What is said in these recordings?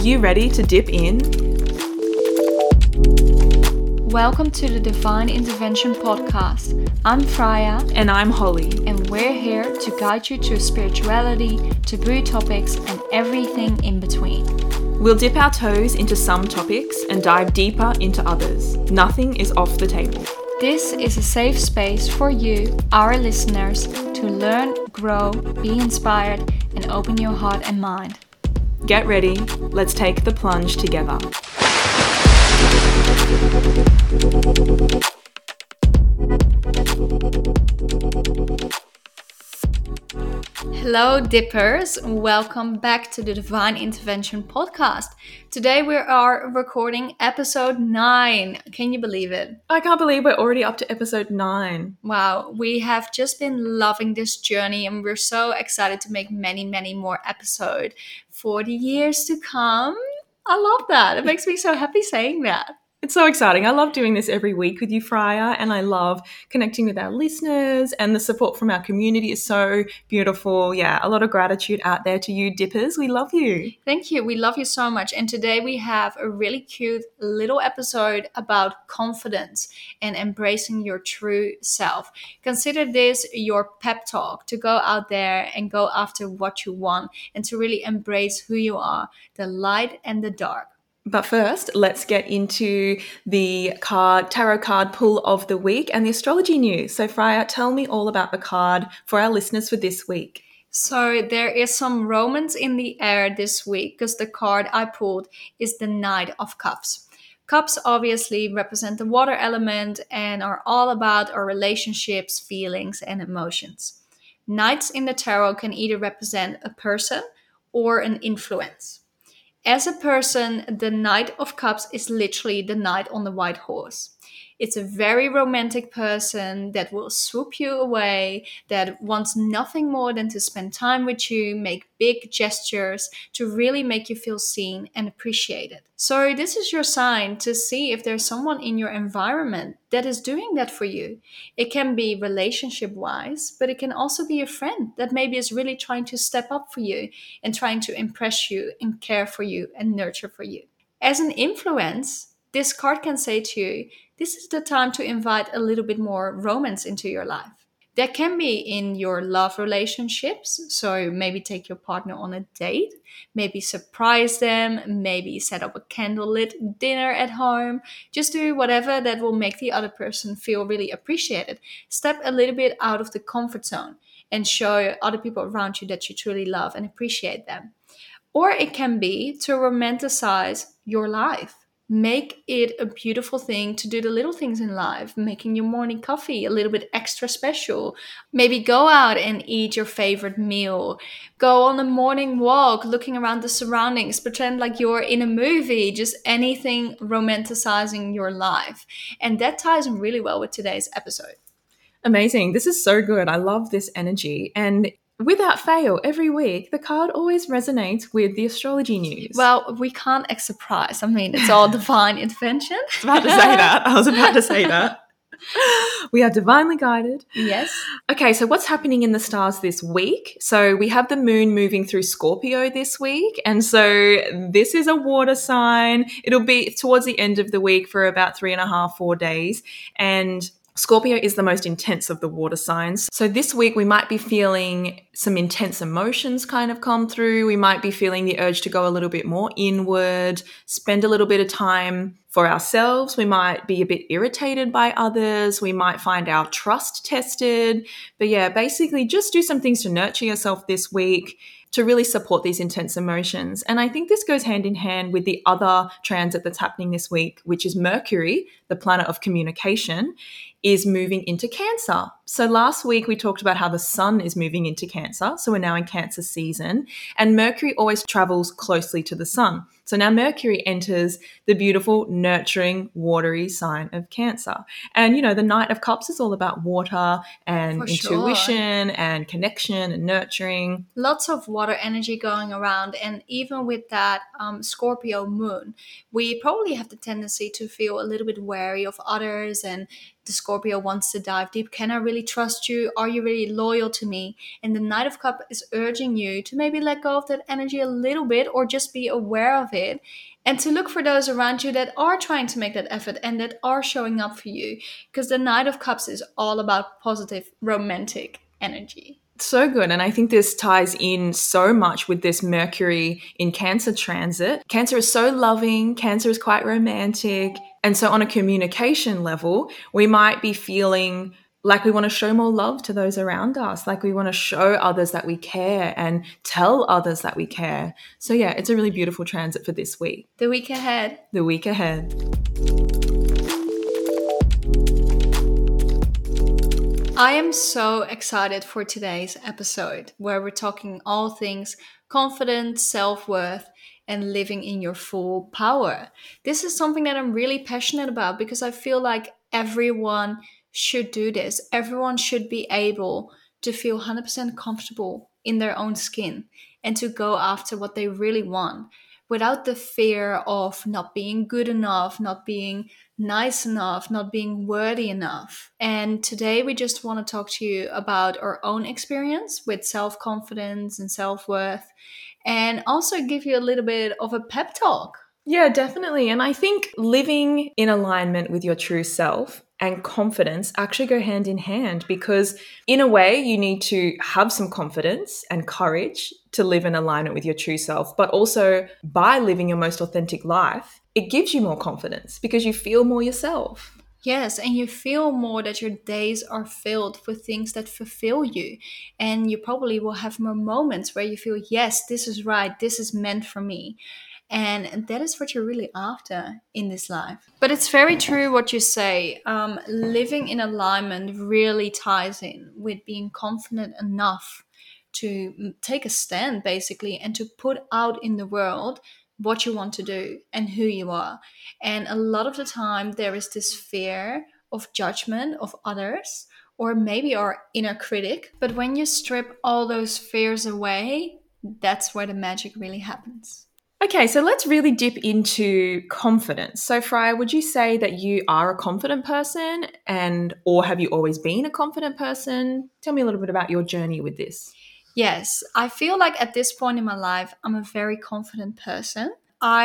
you ready to dip in? Welcome to the Divine Intervention Podcast. I'm Freya. And I'm Holly. And we're here to guide you through spirituality, taboo topics, and everything in between. We'll dip our toes into some topics and dive deeper into others. Nothing is off the table. This is a safe space for you, our listeners, to learn, grow, be inspired, and open your heart and mind. Get ready, let's take the plunge together. Hello Dippers, welcome back to the Divine Intervention Podcast. Today we are recording episode 9. Can you believe it? I can't believe we're already up to episode 9. Wow, we have just been loving this journey and we're so excited to make many more episodes for the years to come. I love that. It makes me so happy saying that. It's so exciting. I love doing this every week with you, Freya, and I love connecting with our listeners, and the support from our community is so beautiful. Yeah, a lot of gratitude out there to you, Dippers. We love you. Thank you. We love you so much. And today we have a really cute little episode about confidence and embracing your true self. Consider this your pep talk to go out there and go after what you want and to really embrace who you are, the light and the dark. But first, let's get into the tarot card pull of the week and the astrology news. So Freya, tell me all about the card for our listeners for this week. So there is some romance in the air this week because the card I pulled is the Knight of Cups. Cups obviously represent the water element and are all about our relationships, feelings, and emotions. Knights in the tarot can either represent a person or an influence. As a person, the Knight of Cups is literally the knight on the white horse. It's a very romantic person that will swoop you away, that wants nothing more than to spend time with you, make big gestures to really make you feel seen and appreciated. So this is your sign to see if there's someone in your environment that is doing that for you. It can be relationship-wise, but it can also be a friend that maybe is really trying to step up for you and trying to impress you and care for you and nurture for you. As an influence, this card can say to you, this is the time to invite a little bit more romance into your life. That can be in your love relationships. So maybe take your partner on a date, maybe surprise them, maybe set up a candlelit dinner at home. Just do whatever that will make the other person feel really appreciated. Step a little bit out of the comfort zone and show other people around you that you truly love and appreciate them. Or it can be to romanticize your life. Make it a beautiful thing to do the little things in life, making your morning coffee a little bit extra special. Maybe go out and eat your favorite meal. Go on a morning walk, looking around the surroundings, pretend like you're in a movie, just anything romanticizing your life. And that ties in really well with today's episode. Amazing. This is so good. I love this energy. And without fail, every week, the card always resonates with the astrology news. Well, we can't act surprised. I mean, it's all divine intervention. I was about to say that. We are divinely guided. Yes. Okay, so what's happening in the stars this week? So we have the moon moving through Scorpio this week. And so this is a water sign. It'll be towards the end of the week for about 3.5, 4 days. And Scorpio is the most intense of the water signs. So this week we might be feeling some intense emotions kind of come through. We might be feeling the urge to go a little bit more inward, spend a little bit of time for ourselves. We might be a bit irritated by others. We might find our trust tested. But yeah, basically just do some things to nurture yourself this week to really support these intense emotions. And I think this goes hand in hand with the other transit that's happening this week, which is Mercury, the planet of communication, is moving into Cancer. So last week we talked about how the sun is moving into Cancer. So we're now in Cancer season, and Mercury always travels closely to the sun. So now Mercury enters the beautiful, nurturing, watery sign of Cancer. And, you know, the Knight of Cups is all about water and intuition and connection and nurturing. Lots of water energy going around. And even with that Scorpio moon, we probably have the tendency to feel a little bit wary of others, and the Scorpio wants to dive deep. Can I really really trust you? Are you really loyal to me? And the Knight of Cups is urging you to maybe let go of that energy a little bit, or just be aware of it, and to look for those around you that are trying to make that effort and that are showing up for you. Because the Knight of Cups is all about positive romantic energy. So good. And I think this ties in so much with this Mercury in Cancer transit. Cancer is so loving, Cancer is quite romantic. And so, on a communication level, we might be feeling like we want to show more love to those around us, like we want to show others that we care and tell others that we care. So, yeah, it's a really beautiful transit for this week. The week ahead. The week ahead. I am so excited for today's episode, where we're talking all things confidence, self-worth, and living in your full power. This is something that I'm really passionate about, because I feel like everyone should do this. Everyone should be able to feel 100% comfortable in their own skin and to go after what they really want, without the fear of not being good enough, not being nice enough, not being worthy enough. And today we just want to talk to you about our own experience with self-confidence and self-worth, and also give you a little bit of a pep talk. Yeah, definitely. And I think living in alignment with your true self and confidence actually go hand in hand, because in a way you need to have some confidence and courage to live in alignment with your true self. But also, by living your most authentic life, it gives you more confidence because you feel more yourself. Yes, and you feel more that your days are filled with things that fulfill you. And you probably will have more moments where you feel, yes, this is right, this is meant for me. And that is what you're really after in this life. But it's very true what you say. Living in alignment really ties in with being confident enough to take a stand, basically, and to put out in the world what you want to do and who you are. And a lot of the time, there is this fear of judgment of others, or maybe our inner critic. But when you strip all those fears away, that's where the magic really happens. Okay, so let's really dip into confidence. So, Freya, would you say that you are a confident person, or have you always been a confident person? Tell me a little bit about your journey with this. Yes, I feel like at this point in my life, I'm a very confident person.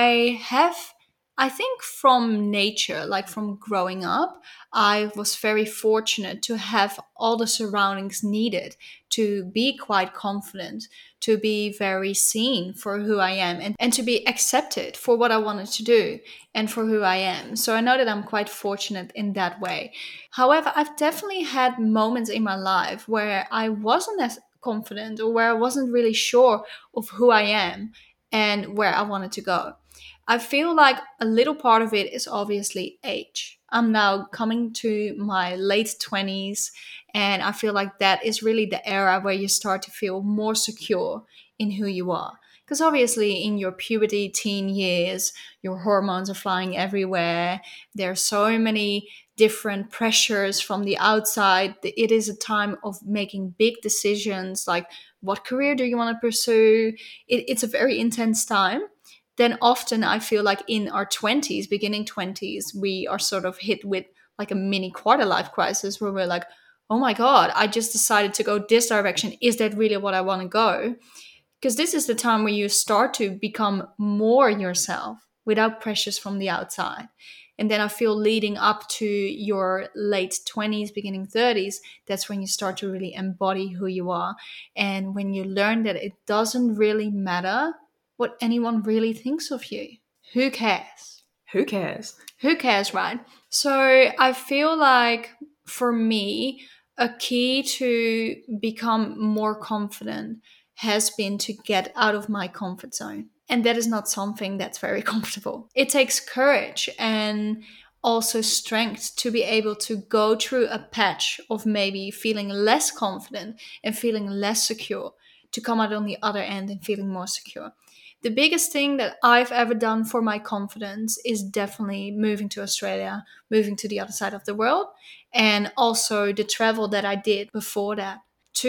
I think from nature, like from growing up, I was very fortunate to have all the surroundings needed to be quite confident, to be very seen for who I am, and to be accepted for what I wanted to do and for who I am. So I know that I'm quite fortunate in that way. However, I've definitely had moments in my life where I wasn't as confident, or where I wasn't really sure of who I am and where I wanted to go. I feel like a little part of it is obviously age. I'm now coming to my late 20s, and I feel like that is really the era where you start to feel more secure in who you are. Because obviously, in your puberty, teen years, your hormones are flying everywhere. There are so many different pressures from the outside. It is a time of making big decisions, like what career do you want to pursue? It's a very intense time. Then often I feel like in our 20s, beginning 20s, we are sort of hit with like a mini quarter life crisis, where we're like, oh my God, I just decided to go this direction. Is that really what I want to go? Because this is the time where you start to become more yourself without pressures from the outside. And then I feel leading up to your late 20s, beginning 30s, that's when you start to really embody who you are. And when you learn that it doesn't really matter what anyone really thinks of you. Who cares? Who cares? Who cares, right? So I feel like for me, a key to become more confident has been to get out of my comfort zone. And that is not something that's very comfortable. It takes courage and also strength to be able to go through a patch of maybe feeling less confident and feeling less secure, to come out on the other end and feeling more secure. The biggest thing that I've ever done for my confidence is definitely moving to Australia, moving to the other side of the world, and also the travel that I did before that.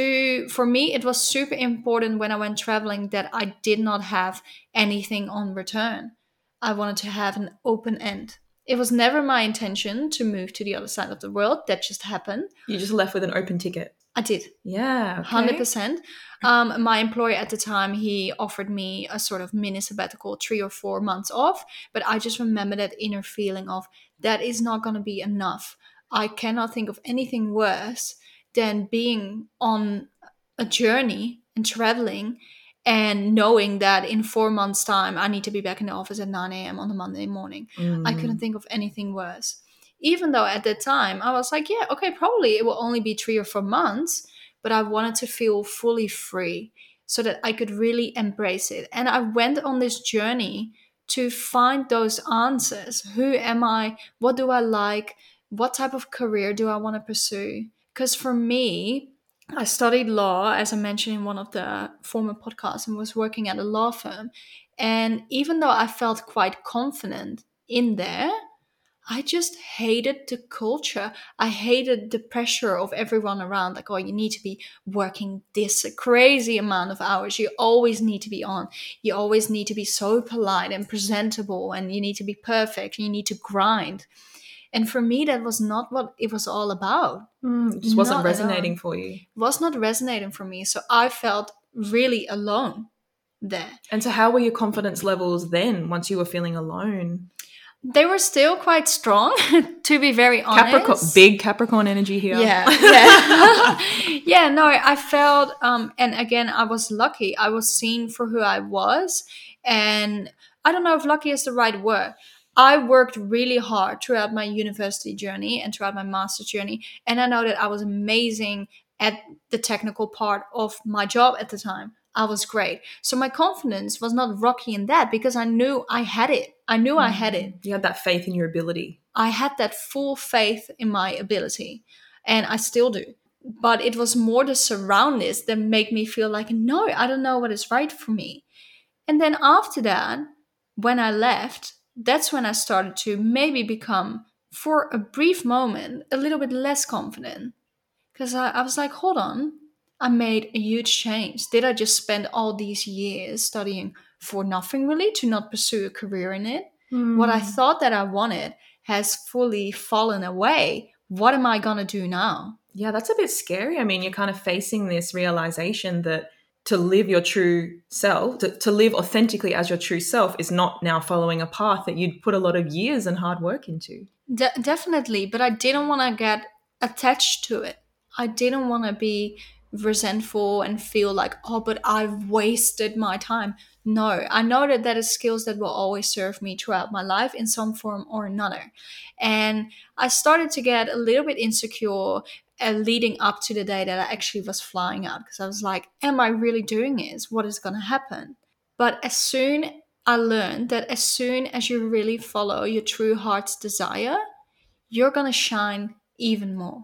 For me, it was super important when I went traveling that I did not have anything on return. I wanted to have an open end. It was never my intention to move to the other side of the world. That just happened. You just left with an open ticket. I did. Yeah, okay. 100%. My employer at the time, he offered me a sort of mini sabbatical, 3 or 4 months off. But I just remember that inner feeling of that is not going to be enough. I cannot think of anything worse than being on a journey and traveling and knowing that in 4 months' time, I need to be back in the office at 9 a.m. on a Monday morning. I couldn't think of anything worse. Even though at that time I was like, yeah, okay, probably it will only be 3 or 4 months, but I wanted to feel fully free so that I could really embrace it. And I went on this journey to find those answers. Who am I? What do I like? What type of career do I want to pursue? Because for me, I studied law, as I mentioned in one of the former podcasts, and was working at a law firm. And even though I felt quite confident in there, I just hated the culture. I hated the pressure of everyone around. Like, oh, you need to be working this crazy amount of hours. You always need to be on. You always need to be so polite and presentable, and you need to be perfect. You need to grind. And for me, that was not what it was all about. It just wasn't Not at all. resonating for you. It was not resonating for me. So I felt really alone there. And so how were your confidence levels then once you were feeling alone? They were still quite strong, to be very honest. Big Capricorn energy here. Yeah. Yeah, no, I felt, and again, I was lucky. I was seen for who I was. And I don't know if lucky is the right word. I worked really hard throughout my university journey and throughout my master's journey. And I know that I was amazing at the technical part of my job at the time. I was great. So my confidence was not rocky in that because I knew I had it. I knew I had it. You had that faith in your ability. I had that full faith in my ability, and I still do. But it was more the surroundings that make me feel like, no, I don't know what is right for me. And then after that, when I left, that's when I started to maybe become, for a brief moment, a little bit less confident. Because I was like, hold on, I made a huge change. Did I just spend all these years studying for nothing really, to not pursue a career in it? What I thought that I wanted has fully fallen away. What am I going to do now? Yeah, that's a bit scary. I mean, you're kind of facing this realization that to live your true self, to live authentically as your true self is not now following a path that you'd put a lot of years and hard work into. Definitely, but I didn't want to get attached to it. I didn't want to be resentful and feel like, oh, but I've wasted my time. No, I know that that is skills that will always serve me throughout my life in some form or another. And I started to get a little bit insecure leading up to the day that I actually was flying out, because I was like, am I really doing this? What is going to happen? But as soon I learned that as soon as you really follow your true heart's desire, you're going to shine even more.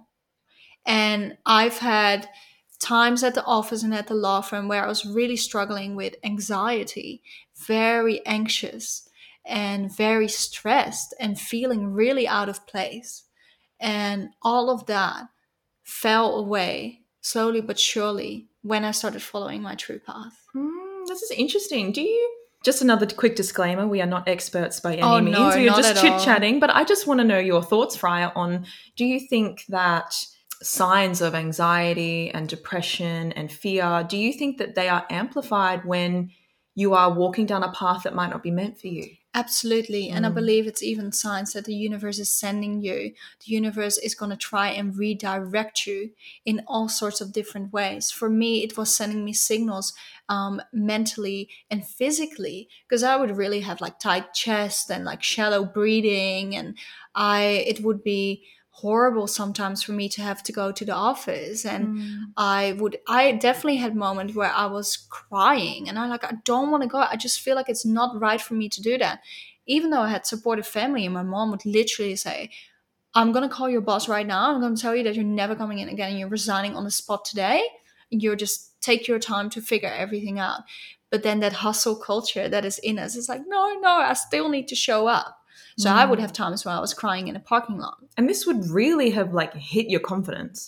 And I've had times at the office and at the law firm where I was really struggling with anxiety, very anxious and very stressed and feeling really out of place. And all of that fell away slowly but surely when I started following my true path. This is interesting. Just another quick disclaimer, we are not experts by any means. No, We are not just at chit-chatting, but I just want to know your thoughts, Freya, on, do you think that signs of anxiety and depression and fear, do you think that they are amplified when you are walking down a path that might not be meant for you? Absolutely. And I believe it's even signs that the universe is sending you. The universe is going to try and redirect you in all sorts of different ways. For me, it was sending me signals mentally and physically, because I would really have like tight chest and like shallow breathing, and it would be horrible sometimes for me to have to go to the office. And I definitely had moments where I was crying and I don't want to go. I just feel like it's not right for me to do that. Even though I had supportive family, and my mom would literally say, I'm going to call your boss right now. I'm going to tell you that you're never coming in again. You're resigning on the spot today. You're just take your time to figure everything out. But then that hustle culture that is in us is like, no, I still need to show up. So I would have times where I was crying in a parking lot. And this would really have like hit your confidence.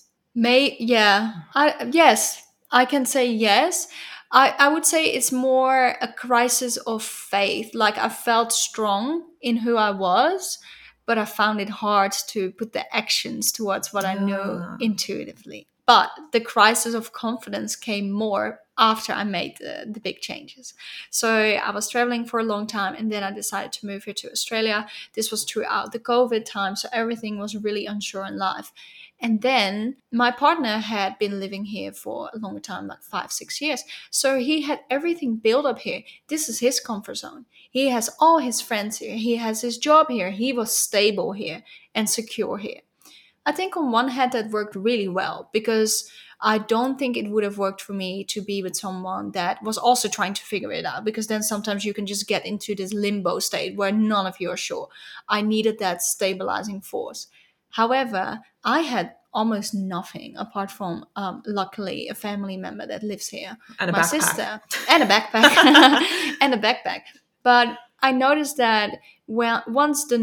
Yes, I can say yes. I would say it's more a crisis of faith. Like I felt strong in who I was, but I found it hard to put the actions towards what I knew intuitively. But the crisis of confidence came more after I made the big changes. So I was traveling for a long time, and then I decided to move here to Australia. This was throughout the COVID time, so everything was really unsure in life. And then my partner had been living here for a long time, like 5-6 years. So he had everything built up here. This is his comfort zone. He has all his friends here. He has his job here. He was stable here and secure here. I think on one hand that worked really well, because I don't think it would have worked for me to be with someone that was also trying to figure it out, because then sometimes you can just get into this limbo state where none of you are sure. I needed that stabilizing force. However, I had almost nothing apart from, luckily, a family member that lives here. And a my backpack. sister. And a backpack. And a backpack. But I noticed that once the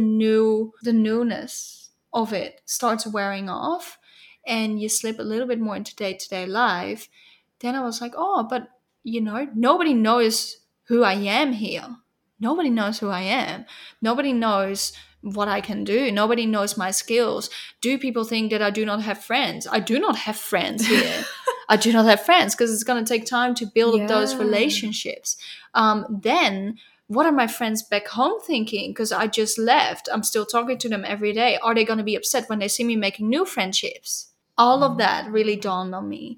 newness of it starts wearing off and you slip a little bit more into day-to-day life, then I was like, oh, but nobody knows who I am here. Nobody knows who I am. Nobody knows what I can do. Nobody knows my skills. Do people think that I do not have friends? I do not have friends here. I do not have friends because it's going to take time to build up those relationships. Then what are my friends back home thinking? Because I just left. I'm still talking to them every day. Are they going to be upset when they see me making new friendships? All of that really dawned on me.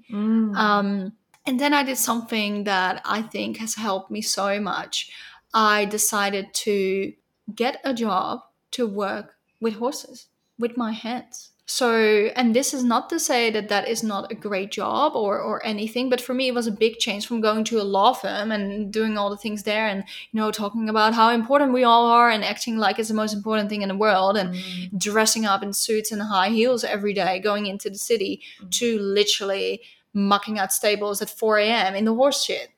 And then I did something that I think has helped me so much. I decided to get a job to work with horses, with my hands. So, and this is not to say that that is not a great job or anything, but for me, it was a big change from going to a law firm and doing all the things there and, talking about how important we all are and acting like it's the most important thing in the world and dressing up in suits and high heels every day, going into the city to literally mucking out stables at 4 a.m. in the horse shit.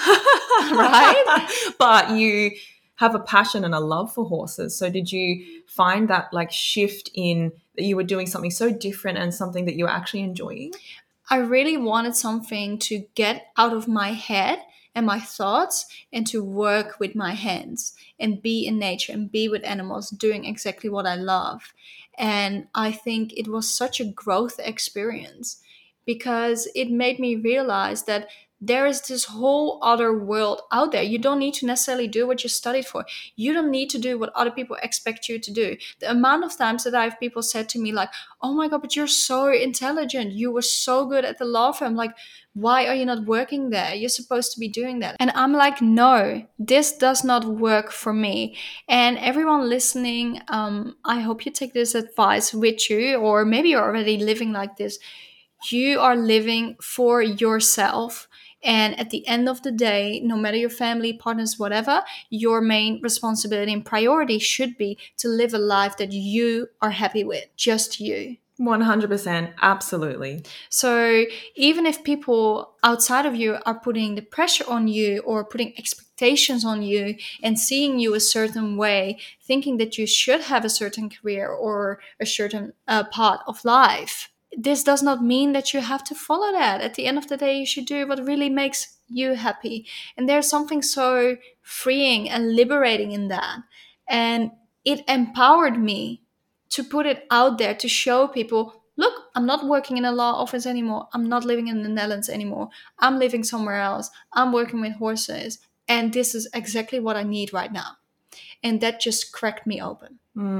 Right? But you have a passion and a love for horses. So did you find that shift in that you were doing something so different and something that you were actually enjoying? I really wanted something to get out of my head and my thoughts and to work with my hands and be in nature and be with animals doing exactly what I love. And I think it was such a growth experience because it made me realize that there is this whole other world out there. You don't need to necessarily do what you studied for. You don't need to do what other people expect you to do. The amount of times that I have people said to me like, oh my God, but you're so intelligent. You were so good at the law firm. Like, why are you not working there? You're supposed to be doing that. And I'm like, no, this does not work for me. And everyone listening, I hope you take this advice with you, or maybe you're already living like this. You are living for yourself. And at the end of the day, no matter your family, partners, whatever, your main responsibility and priority should be to live a life that you are happy with. Just you. 100%. Absolutely. So even if people outside of you are putting the pressure on you or putting expectations on you and seeing you a certain way, thinking that you should have a certain career or a certain part of life, this does not mean that you have to follow that. At the end of the day, you should do what really makes you happy. And there's something so freeing and liberating in that. And it empowered me to put it out there to show people, look, I'm not working in a law office anymore. I'm not living in the Netherlands anymore. I'm living somewhere else. I'm working with horses. And this is exactly what I need right now. And that just cracked me open.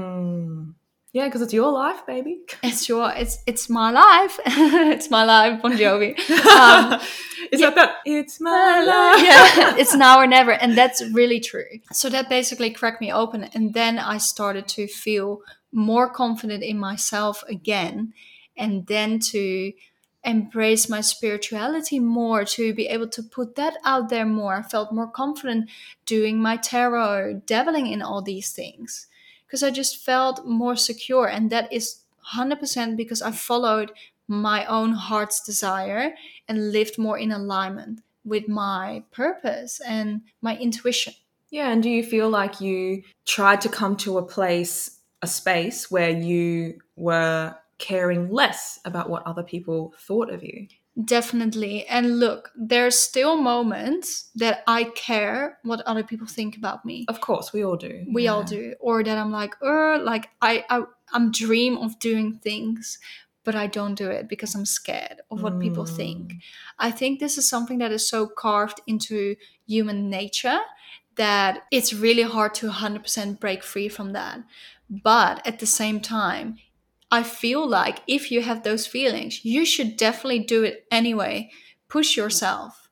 Yeah, because it's your life, baby. It's my life. It's my life, Bon Jovi. Is that it's my life? Yeah, it's now or never. And that's really true. So that basically cracked me open. And then I started to feel more confident in myself again. And then to embrace my spirituality more, to be able to put that out there more. I felt more confident doing my tarot, dabbling in all these things. Because I just felt more secure. And that is 100% because I followed my own heart's desire and lived more in alignment with my purpose and my intuition. Yeah, and do you feel like you tried to come to a space where you were caring less about what other people thought of you. Definitely. And look, there's still moments that I care what other people think about me. Of course, we all do. We all do. Or that I'm like I'm dream of doing things, but I don't do it because I'm scared of what people think. I think this is something that is so carved into human nature that it's really hard to 100% break free from that. But at the same time, I feel like if you have those feelings, you should definitely do it anyway. Push yourself.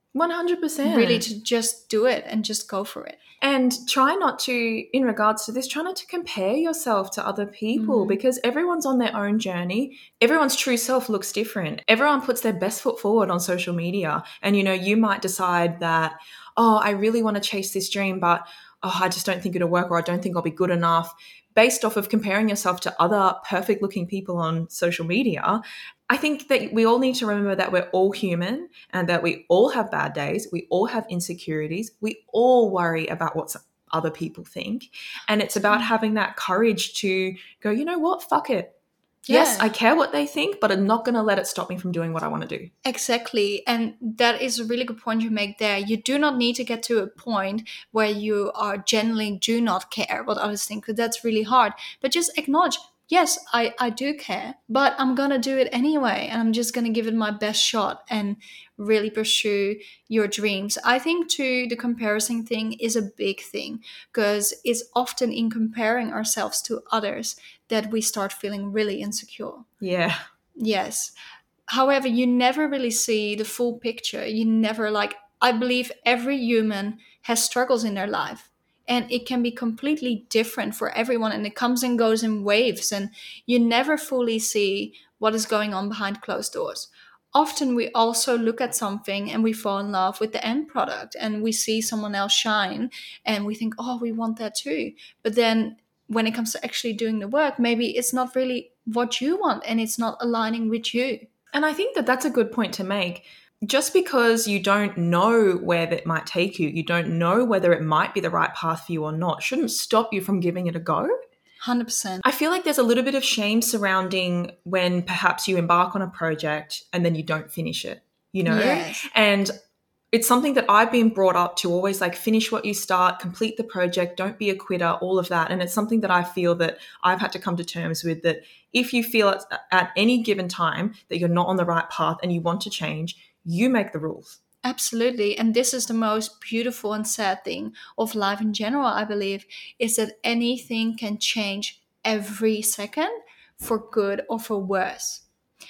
100%. Really to just do it and just go for it. And try not to, in regards to this, try not to compare yourself to other people because everyone's on their own journey. Everyone's true self looks different. Everyone puts their best foot forward on social media. And, you know, you might decide that, oh, I really want to chase this dream, but I just don't think it'll work, or I don't think I'll be good enough, based off of comparing yourself to other perfect looking people on social media. I think that we all need to remember that we're all human and that we all have bad days. We all have insecurities. We all worry about what other people think. And it's about having that courage to go, you know what, fuck it. Yeah. Yes, I care what they think, but I'm not going to let it stop me from doing what I want to do. Exactly. And that is a really good point you make there. You do not need to get to a point where you are genuinely do not care what others think, because that's really hard. But just acknowledge, yes, I do care, but I'm going to do it anyway. And I'm just going to give it my best shot and really pursue your dreams. I think too, the comparison thing is a big thing, because it's often in comparing ourselves to others that we start feeling really insecure. Yeah. Yes. However, you never really see the full picture. You never I believe every human has struggles in their life, and it can be completely different for everyone, and it comes and goes in waves, and you never fully see what is going on behind closed doors. Often we also look at something and we fall in love with the end product, and we see someone else shine and we think, oh, we want that too. But then when it comes to actually doing the work, maybe it's not really what you want and it's not aligning with you. And I think that that's a good point to make. Just because you don't know where that might take you, you don't know whether it might be the right path for you or not, shouldn't stop you from giving it a go. 100%. I feel like there's a little bit of shame surrounding when perhaps you embark on a project and then you don't finish it, you know? Yes. And it's something that I've been brought up to always finish what you start, complete the project, don't be a quitter, all of that. And it's something that I feel that I've had to come to terms with, that if you feel at any given time that you're not on the right path and you want to change, you make the rules. Absolutely. And this is the most beautiful and sad thing of life in general, I believe, is that anything can change every second for good or for worse.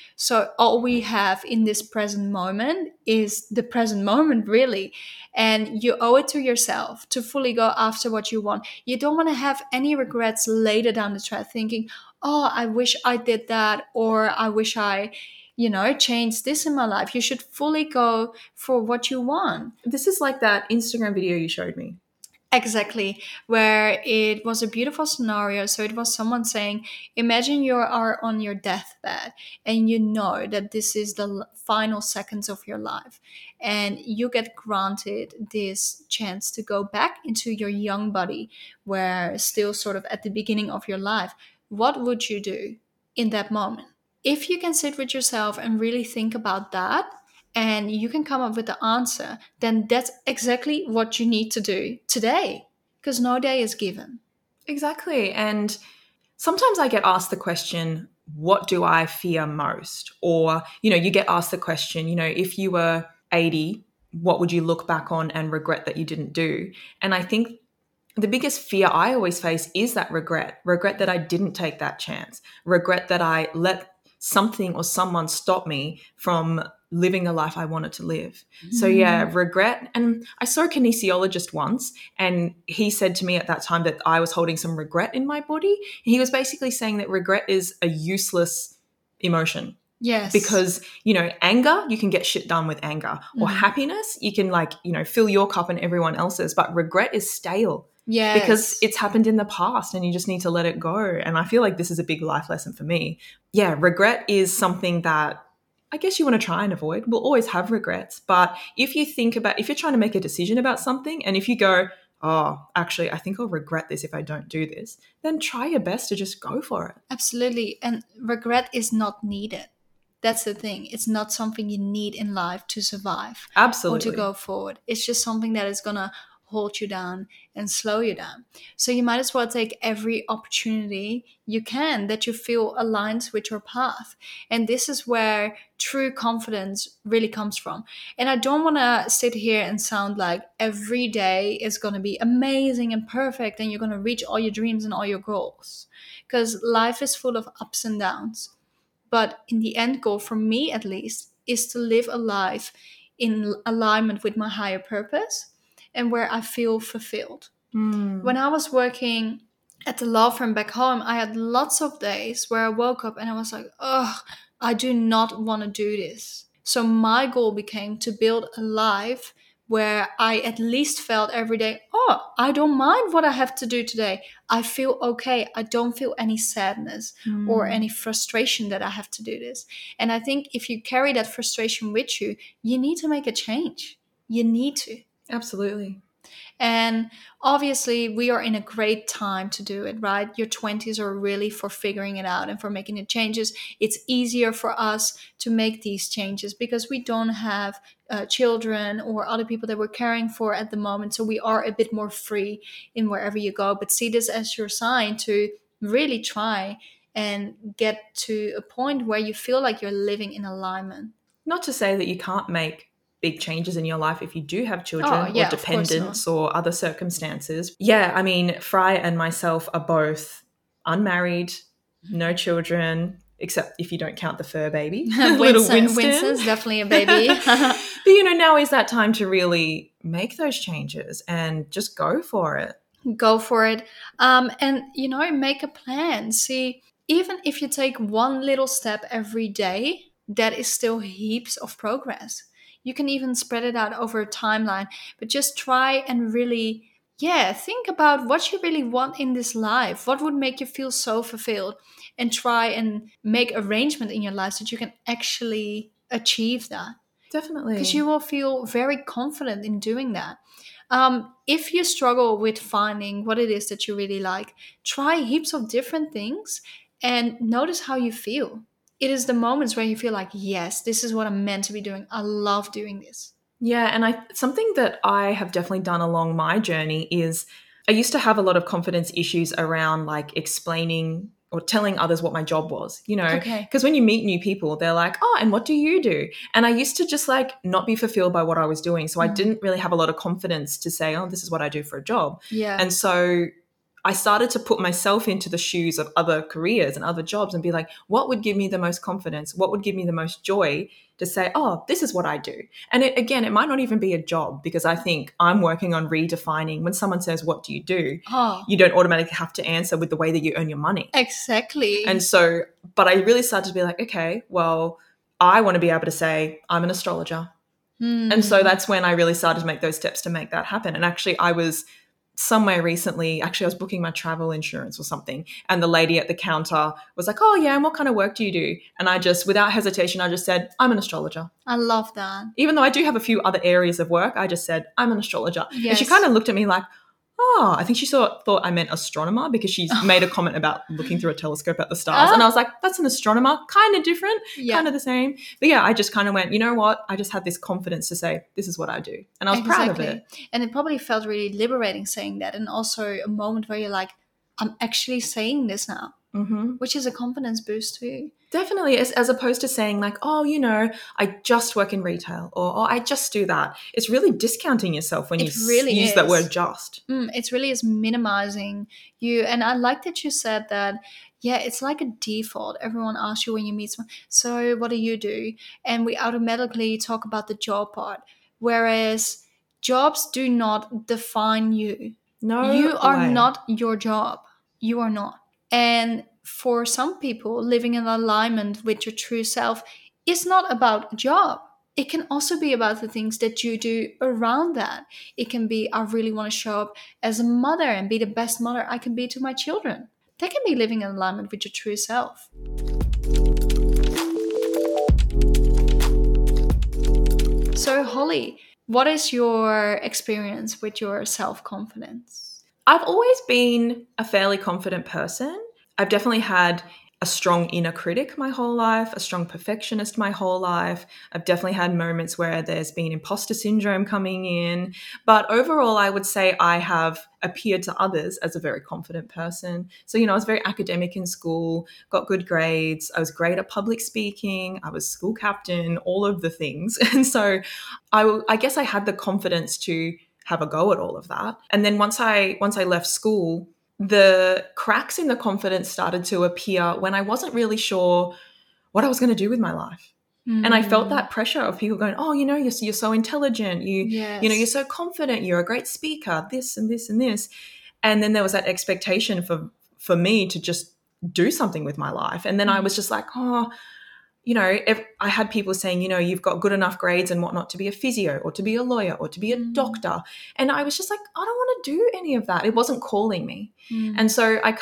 So all we have in this present moment is the present moment, really. And you owe it to yourself to fully go after what you want. You don't want to have any regrets later down the track thinking, oh, I wish I did that, or I wish I changed this in my life. You should fully go for what you want. This is like that Instagram video you showed me. Exactly, where it was a beautiful scenario. So it was someone saying, imagine you are on your deathbed and you know that this is the final seconds of your life, and you get granted this chance to go back into your young body, where still sort of at the beginning of your life. What would you do in that moment? If you can sit with yourself and really think about that, and you can come up with the answer, then that's exactly what you need to do today, because no day is given. Exactly. And sometimes I get asked the question, what do I fear most? Or, you get asked the question, if you were 80, what would you look back on and regret that you didn't do? And I think the biggest fear I always face is that regret that I didn't take that chance, regret that I let something or someone stop me from living the life I wanted to live. So yeah, regret. And I saw a kinesiologist once, and he said to me at that time that I was holding some regret in my body. He was basically saying that regret is a useless emotion. Yes. Because, anger, you can get shit done with anger. Or happiness, you can fill your cup and everyone else's. But regret is stale. Yes. Because it's happened in the past and you just need to let it go. And I feel like this is a big life lesson for me. Yeah, regret is something that I guess you want to try and avoid. We'll always have regrets. But if you're trying to make a decision about something, and if you go, oh, actually, I think I'll regret this if I don't do this, then try your best to just go for it. Absolutely. And regret is not needed. That's the thing. It's not something you need in life to survive or to Absolutely. go forward. It's just something that is going to hold you down and slow you down. So you might as well take every opportunity you can that you feel aligns with your path. And this is where true confidence really comes from. And I don't want to sit here and sound like every day is going to be amazing and perfect and you're going to reach all your dreams and all your goals. Because life is full of ups and downs. But in the end goal, for me at least, is to live a life in alignment with my higher purpose and where I feel fulfilled. When I was working at the law firm back home, I had lots of days where I woke up and I was like, oh, I do not want to do this. So my goal became to build a life where I at least felt every day, oh, I don't mind what I have to do today. I feel okay. I don't feel any sadness or any frustration that I have to do this. And I think if you carry that frustration with you, you need to make a change. You need to. Absolutely. And obviously, we are in a great time to do it, right? Your 20s are really for figuring it out and for making the changes. It's easier for us to make these changes because we don't have children or other people that we're caring for at the moment. So we are a bit more free in wherever you go. But see this as your sign to really try and get to a point where you feel like you're living in alignment. Not to say that you can't make big changes in your life if you do have children yeah, or dependents or other circumstances. Yeah, I mean, Fry and myself are both unmarried, no children, except if you don't count the fur baby. Little Winston. Winston's definitely a baby. But, now is that time to really make those changes and just go for it. Go for it. And, make a plan. See, even if you take one little step every day, that is still heaps of progress. You can even spread it out over a timeline, but just try and really, think about what you really want in this life. What would make you feel so fulfilled? And try and make arrangement in your life so that you can actually achieve that. Definitely. Because you will feel very confident in doing that. If you struggle with finding what it is that you really like, try heaps of different things and notice how you feel. It is the moments where you feel like, yes, this is what I'm meant to be doing. I love doing this. Yeah, and something that I have definitely done along my journey is I used to have a lot of confidence issues around like explaining or telling others what my job was, because when you meet new people, they're like, oh, and what do you do? And I used to just like not be fulfilled by what I was doing. So I didn't really have a lot of confidence to say, oh, this is what I do for a job. Yeah. And so I started to put myself into the shoes of other careers and other jobs and be like, what would give me the most confidence? What would give me the most joy to say, oh, this is what I do? And it might not even be a job because I think I'm working on redefining when someone says, what do? You don't automatically have to answer with the way that you earn your money. Exactly. And so, but I really started to be like, okay, well, I want to be able to say I'm an astrologer. And so that's when I really started to make those steps to make that happen. And actually I was somewhere recently, I was booking my travel insurance or something, and the lady at the counter was like, oh yeah, and what kind of work do you do? And I just, without hesitation, I just said, I'm an astrologer. I love that. Even though I do have a few other areas of work, I just said, I'm an astrologer. Yes. And she kind of looked at me like, oh, I think she thought I meant astronomer because she made a comment about looking through a telescope at the stars. And I was like, that's an astronomer, kind of different, kind of the same. But yeah, I just kind of went, you know what? I just had this confidence to say, this is what I do. And I was proud of it. And it probably felt really liberating saying that. And also a moment where you're like, I'm actually saying this now, which is a confidence boost too. Definitely, as opposed to saying like, oh, I just work in retail or I just do that. It's really discounting yourself when you use that word just. It really is minimizing you. And I like that you said that, it's like a default. Everyone asks you when you meet someone, so what do you do? And we automatically talk about the job part. Whereas jobs do not define you. No, you are not your job. You are not. And for some people, living in alignment with your true self is not about a job. It can also be about the things that you do around that. It can be, I really want to show up as a mother and be the best mother I can be to my children. That can be living in alignment with your true self. So, Holly, What is your experience with your self-confidence? I've always been a fairly confident person. I've definitely had a strong inner critic my whole life, a strong perfectionist my whole life. I've definitely had moments where there's been imposter syndrome coming in. But overall, I would say I have appeared to others as a very confident person. So, I was very academic in school, got good grades. I was great at public speaking. I was school captain, all of the things. And so I guess I had the confidence to have a go at all of that. And then once I left school, the cracks in the confidence started to appear when I wasn't really sure what I was going to do with my life. And I felt that pressure of people going, oh, you're so intelligent. You're so confident. You're a great speaker, this and this and this. And then there was that expectation for me to just do something with my life. And then I was just like, oh, if I had people saying, you've got good enough grades and whatnot to be a physio or to be a lawyer or to be a doctor. And I was just like, I don't want to do any of that. It wasn't calling me. And so I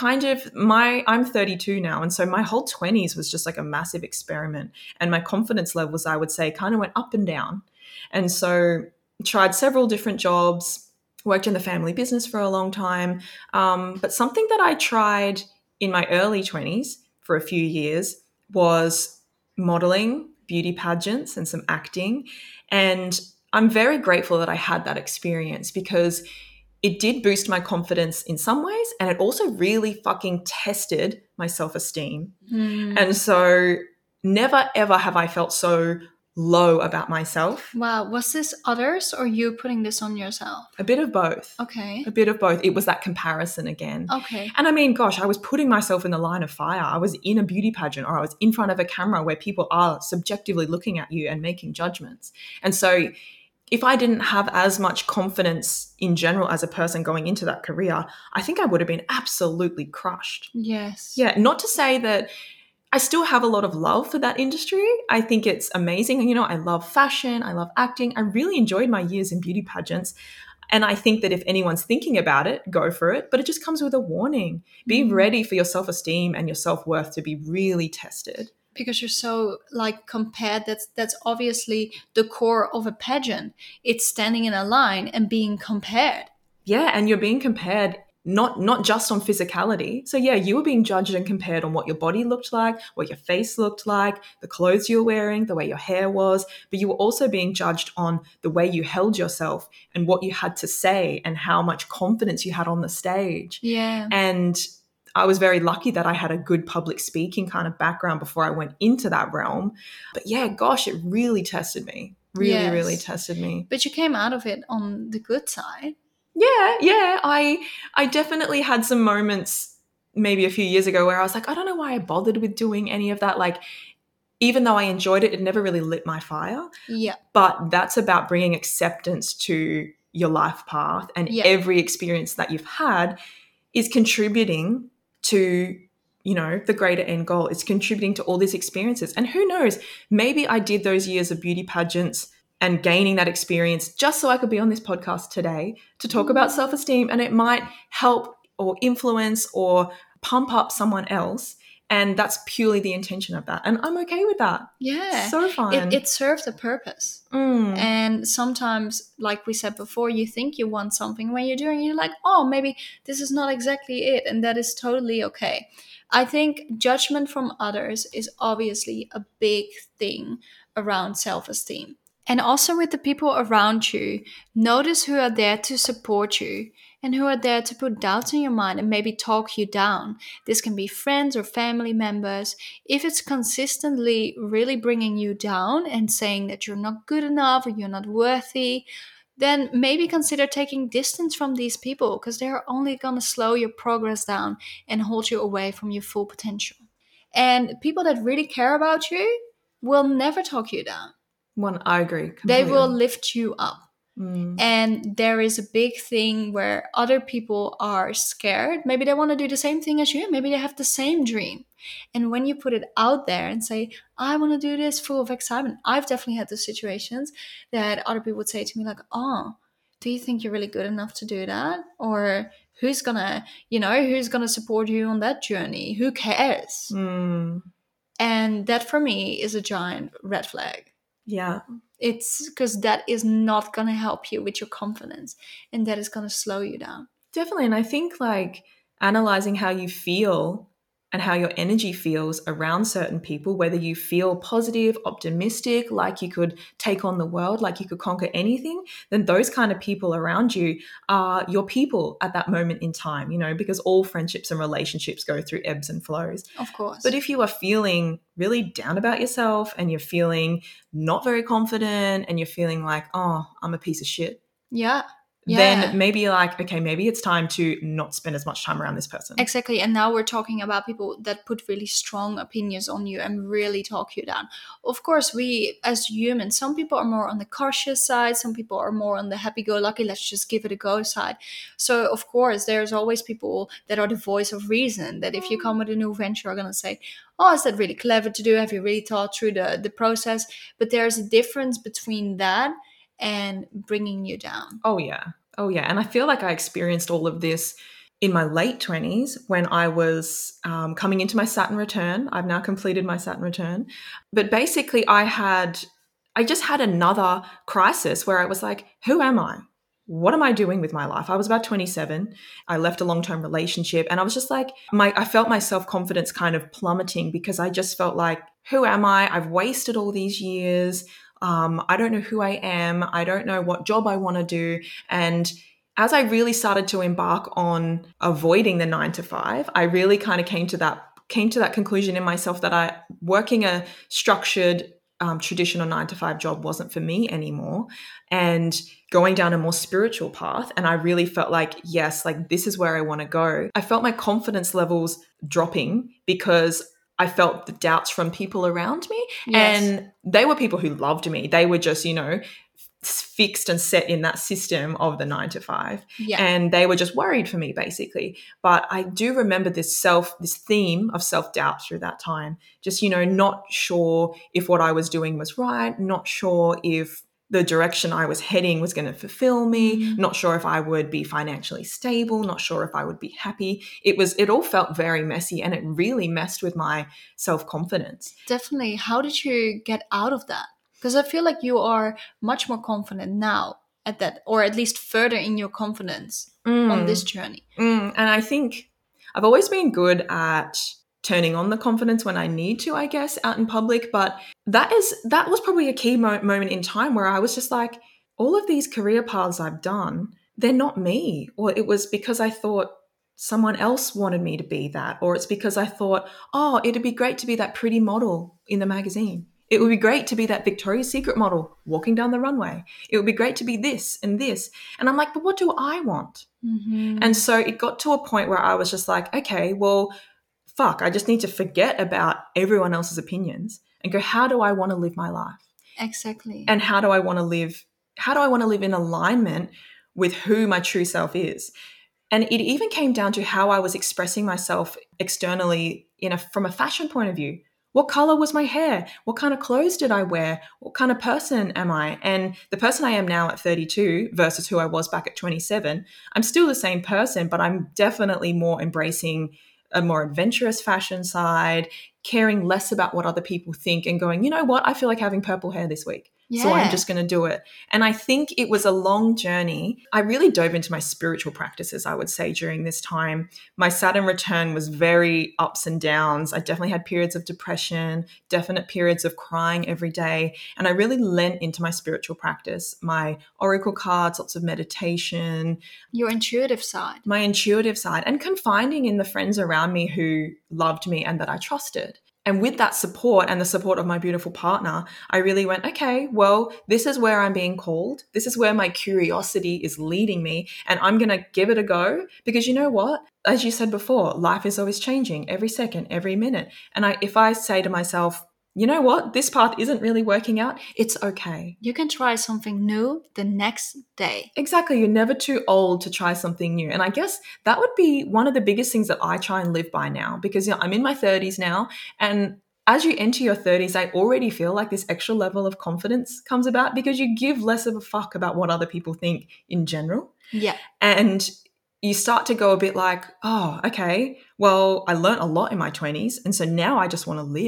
I'm 32 now. And so my whole 20s was just like a massive experiment. And my confidence levels, I would say, kind of went up and down. And so tried several different jobs, worked in the family business for a long time. But something that I tried in my early 20s for a few years was modeling, beauty pageants, and some acting. And I'm very grateful that I had that experience because it did boost my confidence in some ways. And it also really fucking tested my self-esteem. And so never, ever have I felt so low about myself. Wow. Was this others or you putting this on yourself? A bit of both. Okay. A bit of both. It was that comparison again. Okay. And I mean, gosh, I was putting myself in the line of fire. I was in a beauty pageant or I was in front of a camera where people are subjectively looking at you and making judgments. And so if I didn't have as much confidence in general as a person going into that career, I think I would have been absolutely crushed. Yes. Yeah. Not to say that I still have a lot of love for that industry. I think it's amazing. I love fashion. I love acting. I really enjoyed my years in beauty pageants. And I think that if anyone's thinking about it, go for it. But it just comes with a warning. Be ready for your self-esteem and your self-worth to be really tested. Because you're so compared. That's obviously the core of a pageant. It's standing in a line and being compared. Yeah, and you're being compared not just on physicality. So yeah, you were being judged and compared on what your body looked like, what your face looked like, the clothes you were wearing, the way your hair was, but you were also being judged on the way you held yourself and what you had to say and how much confidence you had on the stage. Yeah. And I was very lucky that I had a good public speaking kind of background before I went into that realm. But yeah, gosh, it really tested me. Really tested me. But you came out of it on the good side. Yeah. I definitely had some moments maybe a few years ago where I was like, I don't know why I bothered with doing any of that. Like, even though I enjoyed it, it never really lit my fire. Yeah. But that's about bringing acceptance to your life path. And every experience that you've had is contributing to, the greater end goal. It's contributing to all these experiences. And who knows, maybe I did those years of beauty pageants and gaining that experience just so I could be on this podcast today to talk about self-esteem, and it might help or influence or pump up someone else. And that's purely the intention of that. And I'm okay with that. Yeah. So fun. It served a purpose. And sometimes, like we said before, you think you want something when you're doing it, you're like, oh, maybe this is not exactly it. And that is totally okay. I think judgment from others is obviously a big thing around self-esteem. And also with the people around you, notice who are there to support you and who are there to put doubts in your mind and maybe talk you down. This can be friends or family members. If it's consistently really bringing you down and saying that you're not good enough or you're not worthy, then maybe consider taking distance from these people because they're only going to slow your progress down and hold you away from your full potential. And people that really care about you will never talk you down. I agree completely. They will lift you up. And there is a big thing where other people are scared. Maybe they want to do the same thing as you. Maybe they have the same dream. And when you put it out there and say, I want to do this full of excitement. I've definitely had the situations that other people would say to me like, oh, do you think you're really good enough to do that? Or who's gonna support you on that journey? Who cares? And that for me is a giant red flag. Yeah. It's because that is not going to help you with your confidence, and that is going to slow you down. Definitely. And I think like analyzing how you feel and how your energy feels around certain people, whether you feel positive, optimistic, like you could take on the world, like you could conquer anything, then those kind of people around you are your people at that moment in time, you know, because all friendships and relationships go through ebbs and flows. Of course. But if you are feeling really down about yourself and you're feeling not very confident and you're feeling like, oh, I'm a piece of shit, yeah. then maybe you're like, okay, maybe it's time to not spend as much time around this person. Exactly. And now we're talking about people that put really strong opinions on you and really talk you down. Of course, we as humans, some people are more on the cautious side, some people are more on the happy-go-lucky, let's just give it a go side. So, of course, there's always people that are the voice of reason, that if you come with a new venture are going to say, oh, is that really clever to do? Have you really thought through the process? But there's a difference between that and bringing you down. Oh, yeah. Oh, yeah. And I feel like I experienced all of this in my late 20s when I was coming into my Saturn return. I've now completed my Saturn return. But basically, I just had another crisis where I was like, who am I? What am I doing with my life? I was about 27. I left a long-term relationship and I was just like, I felt my self-confidence kind of plummeting because I just felt like, who am I? I've wasted all these years. I don't know who I am. I don't know what job I want to do. And as I really started to embark on avoiding the 9 to 5, I really kind of came to that conclusion in myself that working a structured traditional 9 to 5 job wasn't for me anymore, and going down a more spiritual path. And I really felt like, yes, like this is where I want to go. I felt my confidence levels dropping because I felt the doubts from people around me. Yes. And they were people who loved me. They were just, fixed and set in that system of the 9 to 5. Yeah. And they were just worried for me, basically. But I do remember this theme of self-doubt through that time. Just, not sure if what I was doing was right, not sure if the direction I was heading was going to fulfill me, not sure if I would be financially stable, not sure if I would be happy. It all felt very messy, and it really messed with my self-confidence. Definitely. How did you get out of that? Because I feel like you are much more confident now at that, or at least further in your confidence on this journey. And I think I've always been good at turning on the confidence when I need to, I guess, out in public. But that was probably a key moment in time where I was just like, all of these career paths I've done, they're not me. Or it was because I thought someone else wanted me to be that. Or it's because I thought, oh, it'd be great to be that pretty model in the magazine. It would be great to be that Victoria's Secret model walking down the runway. It would be great to be this and this. And I'm like, but what do I want? Mm-hmm. And so it got to a point where I was just like, okay, well, fuck, I just need to forget about everyone else's opinions and go, how do I want to live my life? Exactly. And how do I want to live in alignment with who my true self is? And it even came down to how I was expressing myself externally from a fashion point of view. What color was my hair? What kind of clothes did I wear? What kind of person am I? And the person I am now at 32 versus who I was back at 27, I'm still the same person, but I'm definitely more embracing a more adventurous fashion side, caring less about what other people think and going, you know what? I feel like having purple hair this week. Yeah. So I'm just going to do it. And I think it was a long journey. I really dove into my spiritual practices, I would say, during this time. My Saturn return was very ups and downs. I definitely had periods of depression, definite periods of crying every day. And I really lent into my spiritual practice, my oracle cards, lots of meditation. Your intuitive side. My intuitive side, and confiding in the friends around me who loved me and that I trusted. And with that support and the support of my beautiful partner, I really went, okay, well, this is where I'm being called. This is where my curiosity is leading me. And I'm going to give it a go because you know what? As you said before, life is always changing every second, every minute. And if I say to myself, you know what? This path isn't really working out. It's okay. You can try something new the next day. Exactly. You're never too old to try something new. And I guess that would be one of the biggest things that I try and live by now because I'm in my 30s now. And as you enter your 30s, I already feel like this extra level of confidence comes about because you give less of a fuck about what other people think in general. Yeah. And you start to go a bit like, oh, okay, well, I learned a lot in my 20s. And so now I just want to live.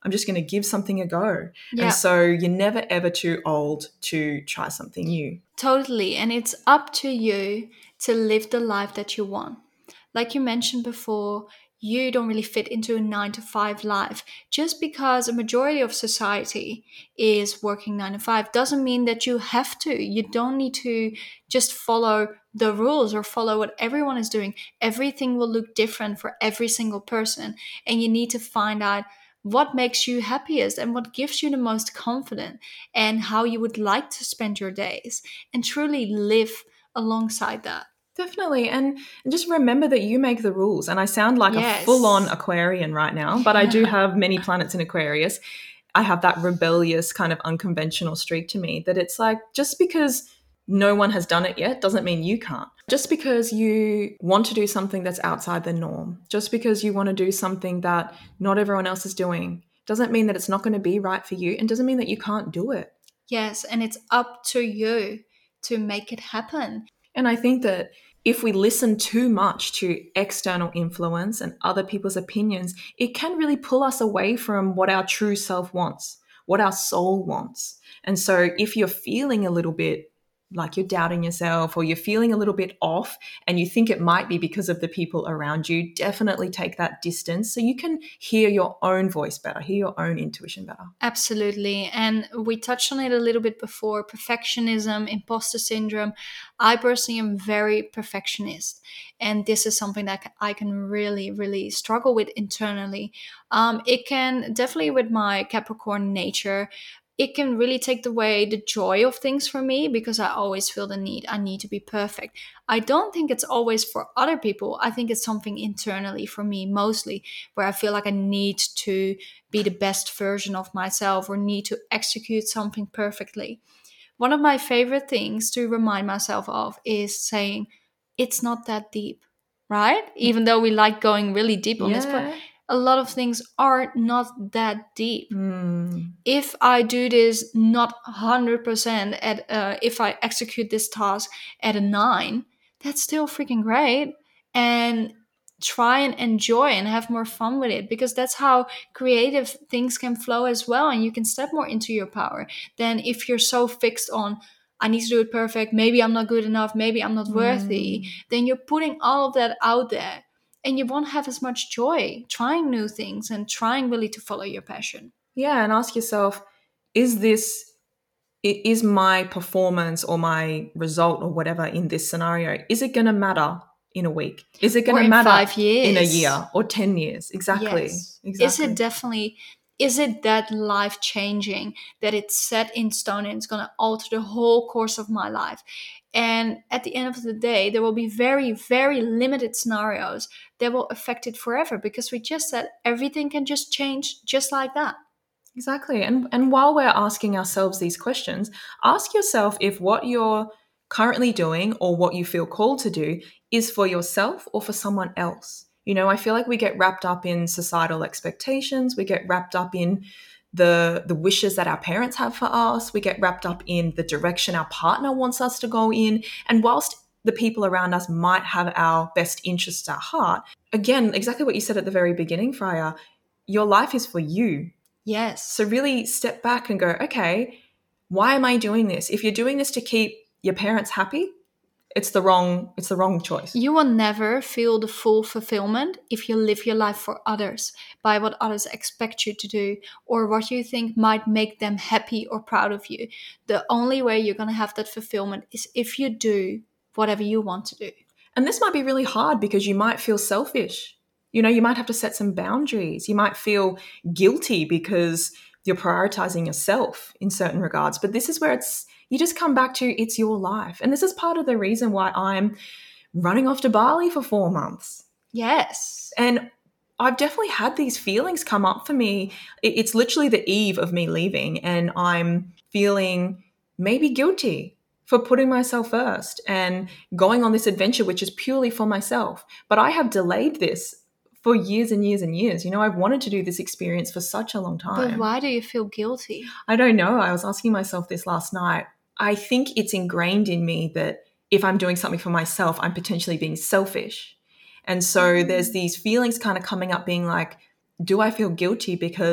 I'm just going to give something a go. Yeah. And so you're never, ever too old to try something new. Totally. And it's up to you to live the life that you want. Like you mentioned before, you don't really fit into a 9 to 5 life. Just because a majority of society is working 9 to 5 doesn't mean that you have to. You don't need to just follow the rules or follow what everyone is doing. Everything will look different for every single person. And you need to find out what makes you happiest and what gives you the most confidence and how you would like to spend your days and truly live alongside that. Definitely. And just remember that you make the rules. And I sound like a full-on Aquarian right now, but I do have many planets in Aquarius. I have that rebellious kind of unconventional streak to me that it's like, just because no one has done it yet doesn't mean you can't. Just because you want to do something that's outside the norm, just because you want to do something that not everyone else is doing, doesn't mean that it's not going to be right for you, and doesn't mean that you can't do it. Yes, and it's up to you to make it happen. And I think that if we listen too much to external influence and other people's opinions, it can really pull us away from what our true self wants, what our soul wants. And so if you're feeling a little bit like you're doubting yourself, or you're feeling a little bit off and you think it might be because of the people around you, definitely take that distance so you can hear your own voice better, hear your own intuition better. Absolutely. And we touched on it a little bit before, perfectionism, imposter syndrome. I personally am very perfectionist. And this is something that I can really, really struggle with internally. It can definitely, with my Capricorn nature, it can really take away the joy of things for me because I always feel the need. I need to be perfect. I don't think it's always for other people. I think it's something internally for me mostly, where I feel like I need to be the best version of myself or need to execute something perfectly. One of my favorite things to remind myself of is saying, it's not that deep, right? Even though we like going really deep on this, but a lot of things are not that deep. If I do this not 100% if I execute this task at a 9, that's still freaking great. And try and enjoy and have more fun with it, because that's how creative things can flow as well, and you can step more into your power than if you're so fixed on, I need to do it perfect, maybe I'm not good enough, maybe I'm not worthy. Then you're putting all of that out there and you won't have as much joy trying new things and trying really to follow your passion. Yeah, and ask yourself, is my performance or my result or whatever in this scenario, is it going to matter in a week? Is it going to matter 5 years? In a year or 10 years? Exactly. Yes. Exactly. Is it that life changing, that it's set in stone and it's going to alter the whole course of my life? And at the end of the day, there will be very, very limited scenarios that will affect it forever, because we just said everything can just change just like that. Exactly. And while we're asking ourselves these questions, ask yourself if what you're currently doing or what you feel called to do is for yourself or for someone else. You know, I feel like we get wrapped up in societal expectations. We get wrapped up in the wishes that our parents have for us. We get wrapped up in the direction our partner wants us to go in. And whilst the people around us might have our best interests at heart, again, exactly what you said at the very beginning, Freya, your life is for you. Yes. So really step back and go, okay, why am I doing this? If you're doing this to keep your parents happy, it's the wrong choice. You will never feel the full fulfillment if you live your life for others, by what others expect you to do or what you think might make them happy or proud of you. The only way you're going to have that fulfillment is if you do whatever you want to do. And this might be really hard because you might feel selfish. You know, you might have to set some boundaries. You might feel guilty because you're prioritizing yourself in certain regards. But this is where you just come back to, it's your life. And this is part of the reason why I'm running off to Bali for 4 months. Yes. And I've definitely had these feelings come up for me. It's literally the eve of me leaving, and I'm feeling maybe guilty for putting myself first and going on this adventure, which is purely for myself. But I have delayed this for years and years and years. You know, I've wanted to do this experience for such a long time. But why do you feel guilty? I don't know. I was asking myself this last night. I think it's ingrained in me that if I'm doing something for myself, I'm potentially being selfish. And so there's these feelings kind of coming up being like, do I feel guilty because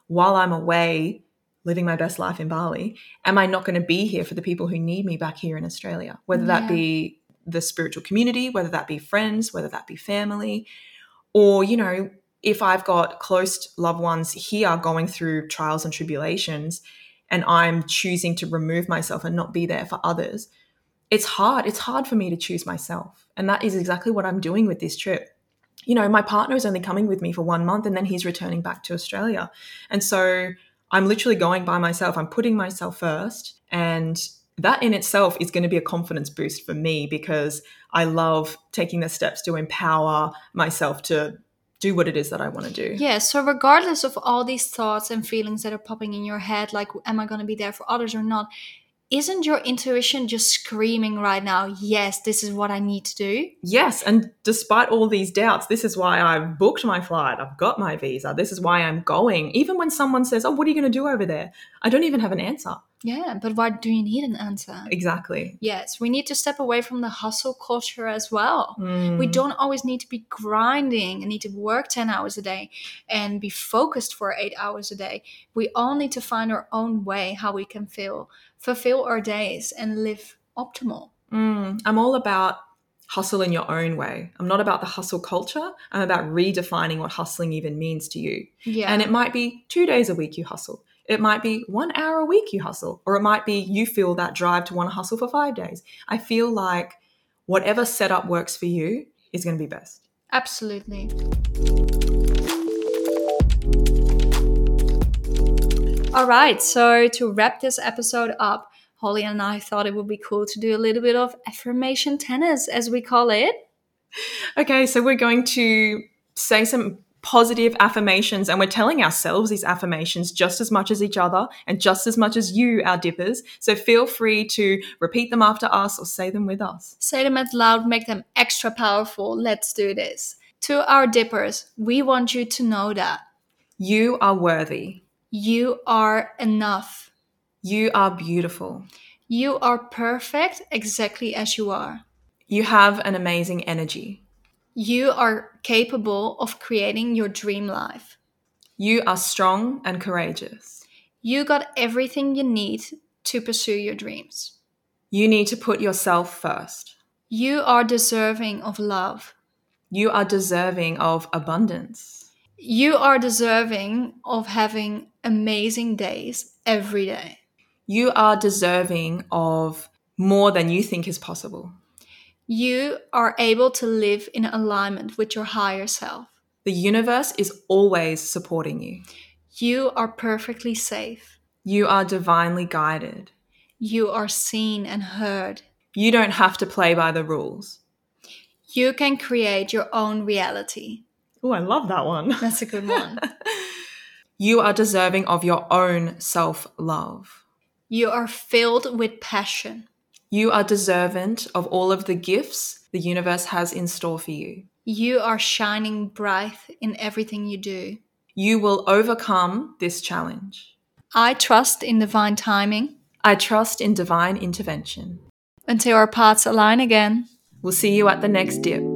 while I'm away living my best life in Bali, am I not going to be here for the people who need me back here in Australia? Whether that be the spiritual community, whether that be friends, whether that be family, or, you know, if I've got close loved ones here going through trials and tribulations and I'm choosing to remove myself and not be there for others, it's hard. It's hard for me to choose myself. And that is exactly what I'm doing with this trip. You know, my partner is only coming with me for 1 month and then he's returning back to Australia. And so I'm literally going by myself. I'm putting myself first. And that in itself is going to be a confidence boost for me because I love taking the steps to empower myself to do what it is that I want to do. Yeah, so regardless of all these thoughts and feelings that are popping in your head, like, am I going to be there for others or not? Isn't your intuition just screaming right now, yes, this is what I need to do? Yes, and despite all these doubts, this is why I've booked my flight, I've got my visa, this is why I'm going. Even when someone says, oh, what are you going to do over there? I don't even have an answer. Yeah, but why do you need an answer? Exactly. Yes, we need to step away from the hustle culture as well. We don't always need to be grinding and need to work 10 hours a day and be focused for 8 hours a day. We all need to find our own way how we can fulfill our days and live optimal. I'm all about hustle in your own way. I'm not about the hustle culture. I'm about redefining what hustling even means to you. Yeah. And it might be 2 days a week you hustle. It might be 1 hour a week you hustle, or it might be you feel that drive to want to hustle for 5 days. I feel like whatever setup works for you is going to be best. Absolutely. All right, so to wrap this episode up, Holly and I thought it would be cool to do a little bit of affirmation tennis, as we call it. Okay, so we're going to say some positive affirmations, and we're telling ourselves these affirmations just as much as each other and just as much as you, our dippers. So feel free to repeat them after us or say them with us. Say them out loud, make them extra powerful. Let's do this. To our dippers, we want you to know that you are worthy. You are enough. You are beautiful. You are perfect exactly as you are. You have an amazing energy. You are capable of creating your dream life. You are strong and courageous. You got everything you need to pursue your dreams. You need to put yourself first. You are deserving of love. You are deserving of abundance. You are deserving of having amazing days every day. You are deserving of more than you think is possible. You are able to live in alignment with your higher self. The universe is always supporting you. You are perfectly safe. You are divinely guided. You are seen and heard. You don't have to play by the rules. You can create your own reality. Oh, I love that one. That's a good one. You are deserving of your own self-love. You are filled with passion. You are deserving of all of the gifts the universe has in store for you. You are shining bright in everything you do. You will overcome this challenge. I trust in divine timing. I trust in divine intervention. Until our paths align again. We'll see you at the next dip.